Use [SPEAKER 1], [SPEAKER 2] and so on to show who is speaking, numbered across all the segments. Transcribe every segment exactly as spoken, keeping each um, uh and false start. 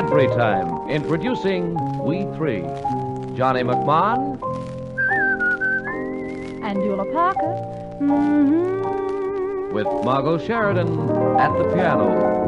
[SPEAKER 1] Cadbury time. Introducing We Three. Johnny McMahon.
[SPEAKER 2] And Eula Parker. Mm-hmm.
[SPEAKER 1] With Margot Sheridan at the piano.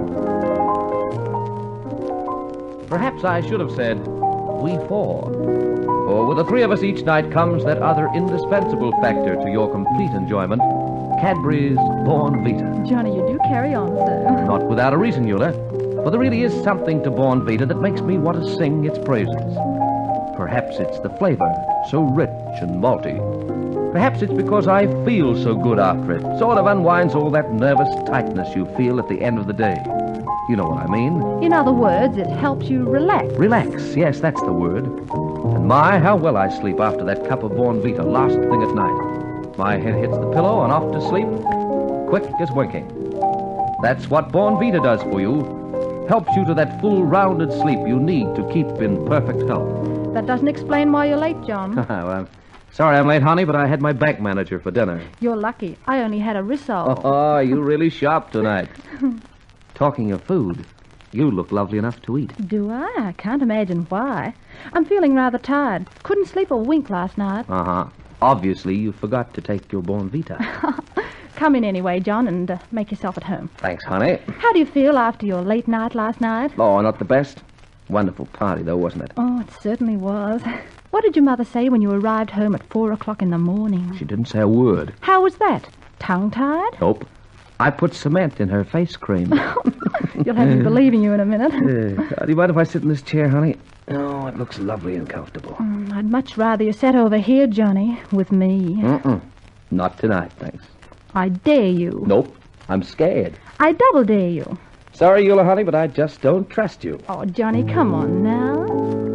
[SPEAKER 1] Perhaps I should have said, we four. For with the three of us each night comes that other indispensable factor to your complete enjoyment, Cadbury's Born Vita.
[SPEAKER 2] Johnny, you do carry on, sir.
[SPEAKER 1] Not without a reason, Eula. For there really is something to Born Vita that makes me want to sing its praises. Perhaps it's the flavor, so rich and malty. Perhaps it's because I feel so good after it. Sort of unwinds all that nervous tightness you feel at the end of the day. You know what I mean?
[SPEAKER 2] In other words, it helps you relax.
[SPEAKER 1] Relax, yes, that's the word. And my, how well I sleep after that cup of Born Vita last thing at night. My head hits the pillow and off to sleep, quick as winking. That's what Born Vita does for you. Helps you to that full, rounded sleep you need to keep in perfect health.
[SPEAKER 2] That doesn't explain why you're late, John.
[SPEAKER 1] Well, I'm sorry I'm late, honey, but I had my bank manager for dinner.
[SPEAKER 2] You're lucky. I only had a risol.
[SPEAKER 1] Oh, you really shopped tonight. Talking of food, you look lovely enough to eat.
[SPEAKER 2] Do I? I can't imagine why. I'm feeling rather tired. Couldn't sleep a wink last night.
[SPEAKER 1] Uh-huh. Obviously, you forgot to take your Born Vita.
[SPEAKER 2] Come in anyway, John, and uh, make yourself at home.
[SPEAKER 1] Thanks, honey.
[SPEAKER 2] How do you feel after your late night last night?
[SPEAKER 1] Oh, not the best. Wonderful party, though, wasn't it?
[SPEAKER 2] Oh, it certainly was. What did your mother say when you arrived home at four o'clock in the morning?
[SPEAKER 1] She didn't say a word.
[SPEAKER 2] How was that? Tongue-tied?
[SPEAKER 1] Nope. I put cement in her face cream.
[SPEAKER 2] You'll have me believing you in a minute.
[SPEAKER 1] Uh, do you mind if I sit in this chair, honey? Oh, it looks lovely and comfortable.
[SPEAKER 2] Mm, I'd much rather you sat over here, Johnny, with me.
[SPEAKER 1] Mm-mm. Not tonight, thanks.
[SPEAKER 2] I dare you.
[SPEAKER 1] Nope. I'm scared.
[SPEAKER 2] I double dare you.
[SPEAKER 1] Sorry, Eula, honey, but I just don't trust you.
[SPEAKER 2] Oh, Johnny, come on now.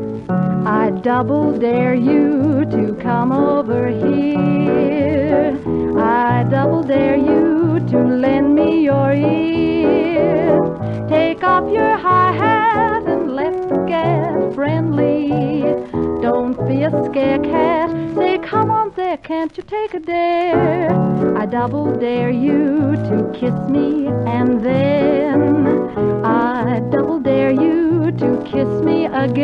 [SPEAKER 2] I double dare you to come over here. I double dare you to lend me your ear. Take off your high hat and let's get friendly. Don't be a scare cat. Say, come on there, can't you take a dare? I double dare you to kiss me, and then I double dare you to kiss me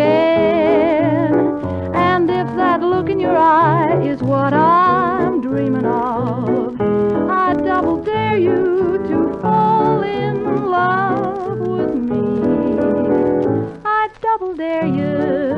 [SPEAKER 2] again. And if that look in your eye is what I'm dreaming of, I double dare you to fall in love with me. I double dare you.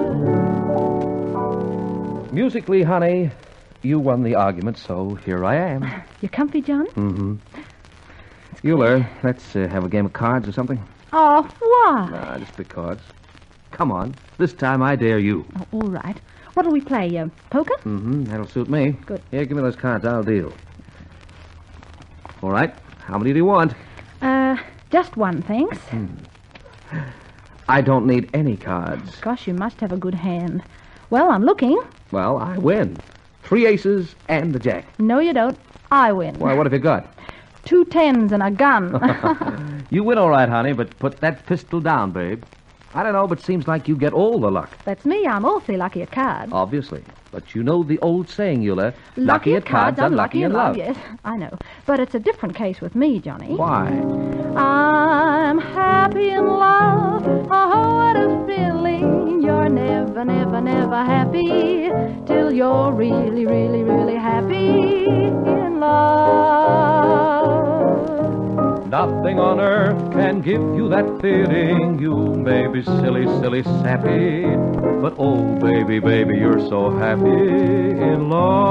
[SPEAKER 1] Musically, honey, you won the argument, so here I am.
[SPEAKER 2] You comfy, John?
[SPEAKER 1] Mm-hmm. Eula, let's uh, have a game of cards or something.
[SPEAKER 2] Oh, why?
[SPEAKER 1] Nah, just because. Come on. This time I dare you.
[SPEAKER 2] Oh, all right. What'll we play? Uh, poker?
[SPEAKER 1] Mm-hmm. That'll suit me.
[SPEAKER 2] Good.
[SPEAKER 1] Here, give me those cards. I'll deal. All right. How many do you want?
[SPEAKER 2] Uh, just one, thanks.
[SPEAKER 1] Hmm. I don't need any cards.
[SPEAKER 2] Gosh, you must have a good hand. Well, I'm looking.
[SPEAKER 1] Well, I win. Three aces and the jack.
[SPEAKER 2] No, you don't. I win.
[SPEAKER 1] Why, what have you got?
[SPEAKER 2] Two tens and a gun.
[SPEAKER 1] You win all right, honey, but put that pistol down, babe. I don't know, but seems like you get all the luck.
[SPEAKER 2] That's me. I'm awfully lucky at cards.
[SPEAKER 1] Obviously. But you know the old saying, Eula. Lucky at cards, unlucky in love.
[SPEAKER 2] Yes, I know. But it's a different case with me, Johnny.
[SPEAKER 1] Why?
[SPEAKER 2] I'm happy in love. Oh, what a feeling. You're never, never, never happy till you're really, really, really happy in love.
[SPEAKER 1] Nothing on earth can give you that feeling. You may be silly, silly, sappy, but oh, baby, baby, you're so happy in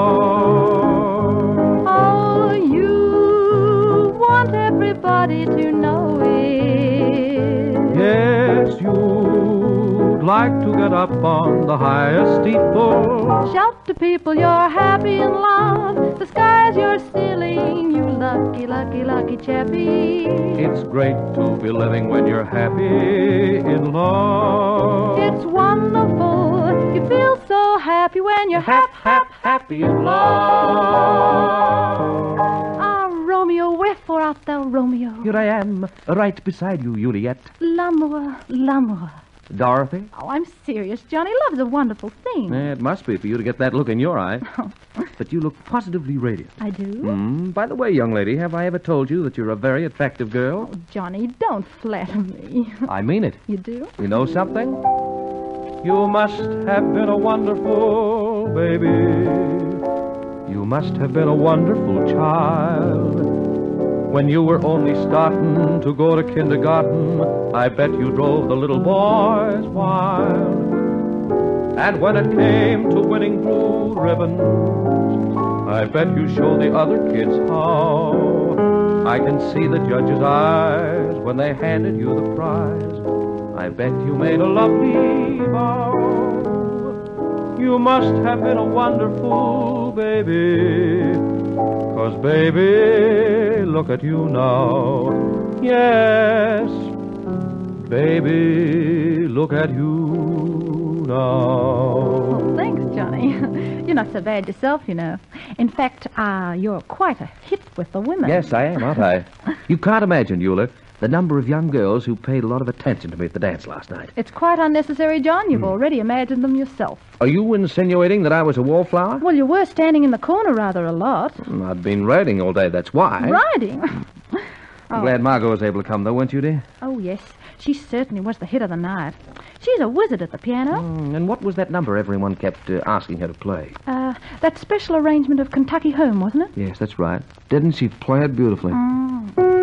[SPEAKER 1] love.
[SPEAKER 2] Oh, you want everybody to know it.
[SPEAKER 1] Yes, you'd like to get up on the highest steeple.
[SPEAKER 2] Shout to people you're happy in love. The skies you're stealing, you lucky, lucky, lucky chappie.
[SPEAKER 1] It's great to be living when you're happy in love.
[SPEAKER 2] It's wonderful. You feel so happy when you're hap, hap,
[SPEAKER 1] happy in love.
[SPEAKER 2] Ah, Romeo, wherefore art thou, Romeo?
[SPEAKER 1] Here I am, right beside you, Juliet.
[SPEAKER 2] L'amour, l'amour.
[SPEAKER 1] Dorothy?
[SPEAKER 2] Oh, I'm serious, Johnny. Love's a wonderful thing.
[SPEAKER 1] Eh, it must be for you to get that look in your eye. But you look positively radiant.
[SPEAKER 2] I do?
[SPEAKER 1] Mm, by the way, young lady, have I ever told you that you're a very attractive girl?
[SPEAKER 2] Oh, Johnny, don't flatter me.
[SPEAKER 1] I mean it.
[SPEAKER 2] You do?
[SPEAKER 1] You know something? You must have been a wonderful baby. You must have been a wonderful child. When you were only starting to go to kindergarten, I bet you drove the little boys wild. And when it came to winning blue ribbons, I bet you showed the other kids how. I can see the judge's eyes when they handed you the prize. I bet you made a lovely vow. You must have been a wonderful baby. 'Cause baby, look at you now. Yes, baby, look at you now.
[SPEAKER 2] Oh, thanks, Johnny. You're not so bad yourself, you know. In fact, uh, you're quite a hit with the women.
[SPEAKER 1] Yes, I am, aren't I? You can't imagine, Eula, the number of young girls who paid a lot of attention to me at the dance last night.
[SPEAKER 2] It's quite unnecessary, John. You've mm. already imagined them yourself.
[SPEAKER 1] Are you insinuating that I was a wallflower?
[SPEAKER 2] Well, you were standing in the corner rather a lot.
[SPEAKER 1] Mm, I've been riding all day, that's why.
[SPEAKER 2] Riding?
[SPEAKER 1] I'm
[SPEAKER 2] oh.
[SPEAKER 1] glad Margot was able to come, though, weren't you, dear?
[SPEAKER 2] Oh, yes. She certainly was the hit of the night. She's a wizard at the piano.
[SPEAKER 1] Mm, and what was that number everyone kept uh, asking her to play?
[SPEAKER 2] Uh, that special arrangement of Kentucky Home, wasn't it?
[SPEAKER 1] Yes, that's right. Didn't she play it beautifully?
[SPEAKER 2] Mm.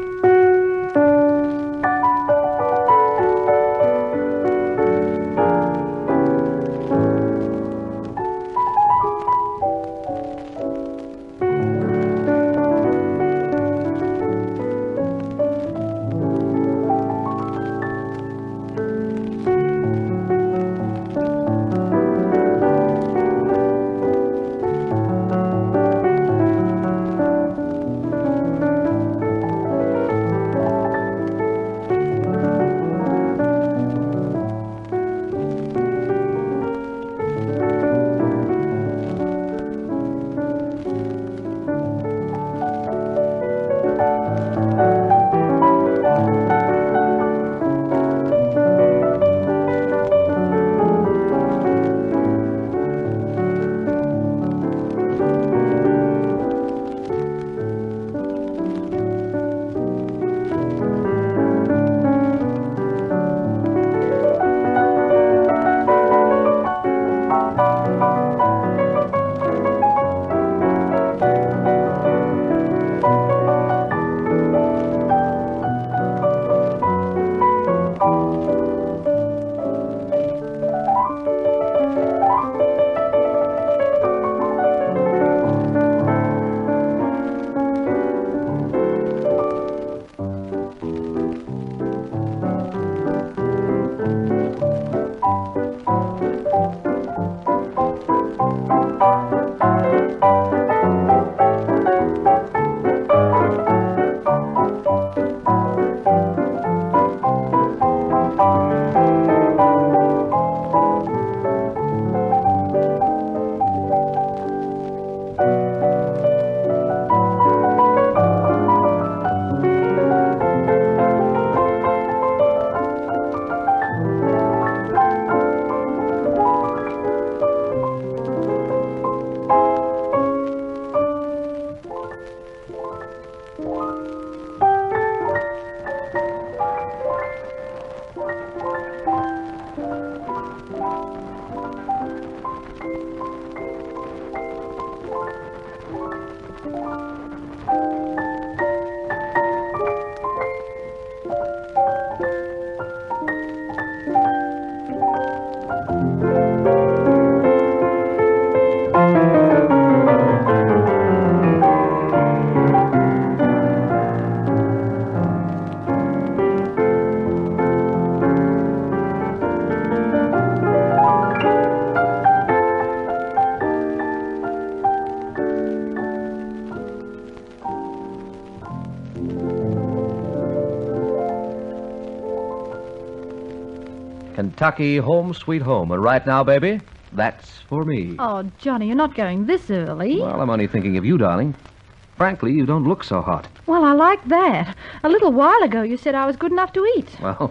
[SPEAKER 1] Kentucky Home Sweet Home. And right now, baby, that's for me.
[SPEAKER 2] Oh, Johnny, you're not going this early.
[SPEAKER 1] Well, I'm only thinking of you, darling. Frankly, you don't look so hot.
[SPEAKER 2] Well, I like that. A little while ago, you said I was good enough to eat.
[SPEAKER 1] Well,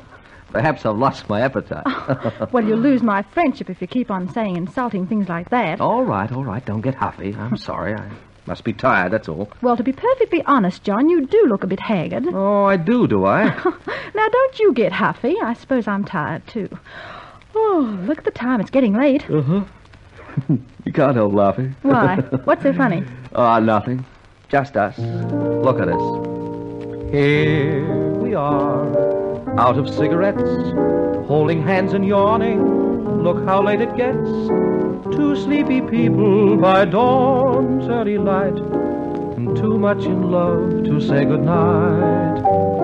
[SPEAKER 1] Perhaps I've lost my appetite.
[SPEAKER 2] Well, you'll lose my friendship if you keep on saying insulting things like that.
[SPEAKER 1] All right, all right. Don't get huffy. I'm sorry. I must be tired, that's all.
[SPEAKER 2] Well, to be perfectly honest, John, you do look a bit haggard.
[SPEAKER 1] Oh, I do, do I?
[SPEAKER 2] Now, don't you get huffy. I suppose I'm tired, too. Oh, look at the time. It's getting late.
[SPEAKER 1] Uh-huh. You can't help laughing.
[SPEAKER 2] Why? What's so funny?
[SPEAKER 1] Ah, nothing. Just us. Look at us. Here we are, out of cigarettes, holding hands and yawning. Look how late it gets. Two sleepy people by dawn's early light, and too much in love to say goodnight.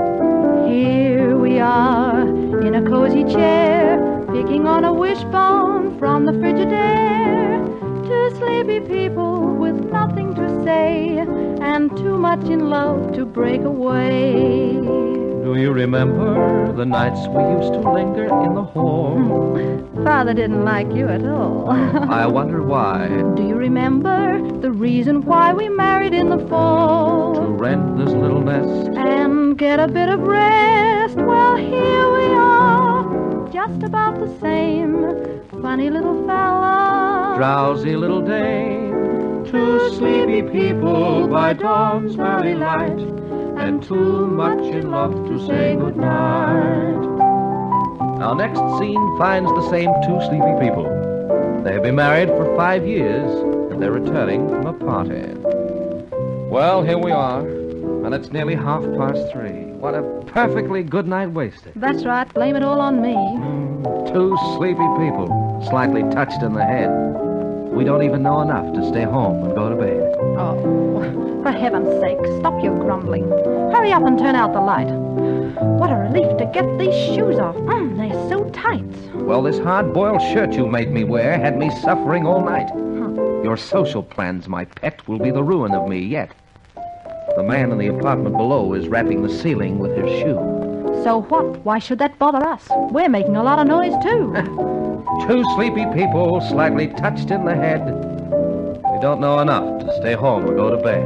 [SPEAKER 2] Here we are, in a cozy chair, picking on a wishbone from the Frigidaire. Two sleepy people with nothing to say, and too much in love to break away.
[SPEAKER 1] Do you remember the nights we used to linger in the hall?
[SPEAKER 2] Father didn't like you at all.
[SPEAKER 1] I wonder why.
[SPEAKER 2] Do you remember the reason why we married in the fall?
[SPEAKER 1] To rent this little nest
[SPEAKER 2] and get a bit of rest. Well, here we are, just about the same. Funny little fella,
[SPEAKER 1] drowsy little dame. Two sleepy people by dawn's early light, and too much in love to say goodnight. Our next scene finds the same two sleepy people. They have been married for five years, and they're returning from a party. Well, here we are, and it's nearly half past three. What a perfectly good night wasted.
[SPEAKER 2] That's right. Blame it all on me.
[SPEAKER 1] Mm, two sleepy people, slightly touched in the head. We don't even know enough to stay home and go to bed.
[SPEAKER 2] Oh, for heaven's sake, stop your grumbling. Hurry up and turn out the light. What a relief to get these shoes off. Mm, they're so tight.
[SPEAKER 1] Well, this hard-boiled shirt you made me wear had me suffering all night.
[SPEAKER 2] Huh.
[SPEAKER 1] Your social plans, my pet, will be the ruin of me yet. The man in the apartment below is rapping the ceiling with his shoe.
[SPEAKER 2] So what? Why should that bother us? We're making a lot of noise, too.
[SPEAKER 1] Two sleepy people, slightly touched in the head. We don't know enough to stay home or go to bed.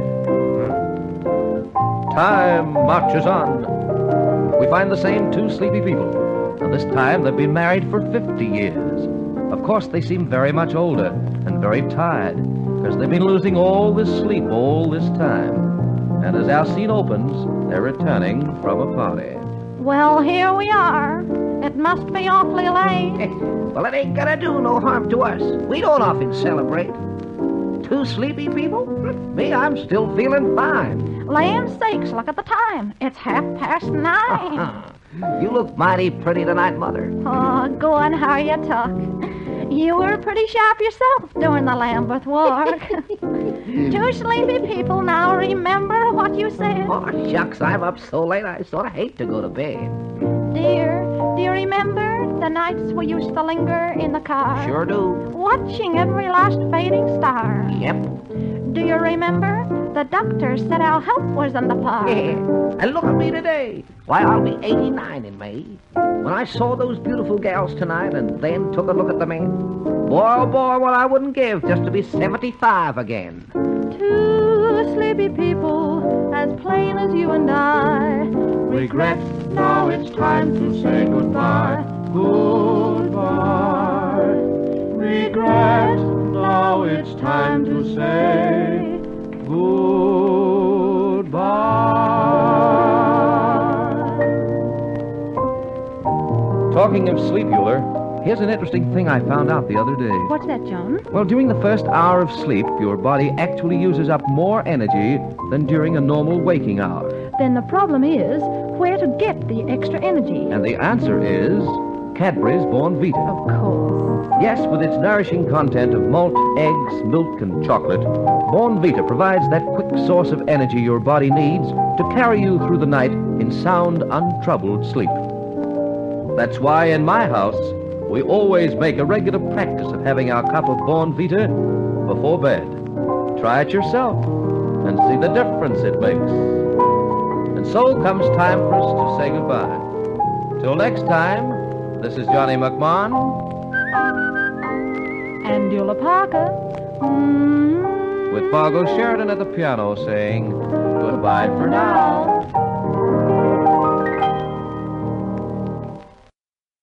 [SPEAKER 1] Hmm? Time marches on. We find the same two sleepy people. And this time they've been married for fifty years. Of course, they seem very much older and very tired, because they've been losing all this sleep all this time. And as our scene opens, they're returning from a party.
[SPEAKER 2] Well, here we are. It must be awfully late.
[SPEAKER 3] Well, it ain't gonna do no harm to us. We don't often celebrate. Two sleepy people? Me, I'm still feeling fine.
[SPEAKER 2] Land sakes, look at the time. It's half past nine.
[SPEAKER 3] You look mighty pretty tonight, Mother.
[SPEAKER 2] Oh, go on, how you talk. You were pretty sharp yourself during the Lambeth Walk. Two sleepy people now remember what you said.
[SPEAKER 3] Oh, shucks, I'm up so late I sort of hate to go to bed.
[SPEAKER 2] Dear, do you remember the nights we used to linger in the car?
[SPEAKER 3] Sure do.
[SPEAKER 2] Watching every last fading star.
[SPEAKER 3] Yep.
[SPEAKER 2] Do you remember the doctor said our health was on the par?
[SPEAKER 3] Yeah. And look at me today. Why, I'll be eighty-nine in May. When I saw those beautiful gals tonight and then took a look at the men, boy, oh boy, what I wouldn't give just to be seventy-five again.
[SPEAKER 2] Two sleepy people, as plain as you and I.
[SPEAKER 1] Regret, now it's time to say goodbye. Goodbye. Regret, now it's time to say goodbye. Talking of sleep, Euler, here's an interesting thing I found out the other day.
[SPEAKER 2] What's that, John?
[SPEAKER 1] Well, during the first hour of sleep, your body actually uses up more energy than during a normal waking hour.
[SPEAKER 2] Then the problem is where to get the extra energy.
[SPEAKER 1] And the answer is Cadbury's Bournvita.
[SPEAKER 2] Of course.
[SPEAKER 1] Yes, with its nourishing content of malt, eggs, milk, and chocolate, Bournvita provides that quick source of energy your body needs to carry you through the night in sound, untroubled sleep. That's why in my house, we always make a regular practice of having our cup of Bournvita before bed. Try it yourself and see the difference it makes. And so comes time for us to say goodbye. Till next time, this is Johnny McMahon.
[SPEAKER 2] And Eula Parker. Mm-hmm.
[SPEAKER 1] With Fargo Sheridan at the piano saying goodbye for now.